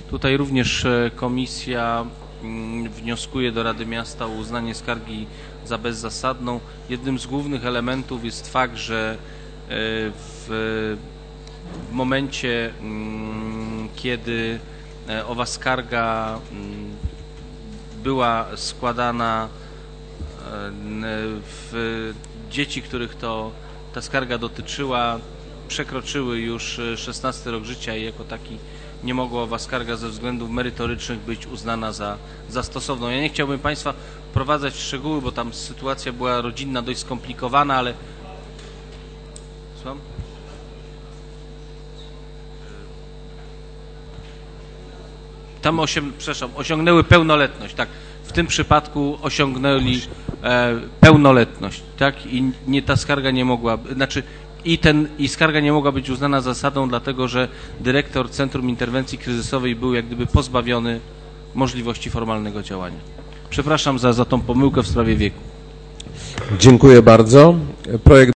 Tutaj również komisja wnioskuje do Rady Miasta o uznanie skargi za bezzasadną. Jednym z głównych elementów jest fakt, że w momencie, kiedy owa skarga była składana, dzieci, których ta skarga dotyczyła, przekroczyły już 16 rok życia i jako taki nie mogła owa skarga ze względów merytorycznych być uznana za stosowną. Ja nie chciałbym Państwa wprowadzać w szczegóły, bo tam sytuacja była rodzinna dość skomplikowana, ale... Słucham? Tam osiągnęły pełnoletność, tak. W tym przypadku osiągnęli pełnoletność, tak, i nie, ta skarga nie mogła, znaczy i skarga nie mogła być uznana zasadą, dlatego że dyrektor Centrum Interwencji Kryzysowej był jak gdyby pozbawiony możliwości formalnego działania. Przepraszam za tą pomyłkę w sprawie wieku. Dziękuję bardzo. Projekt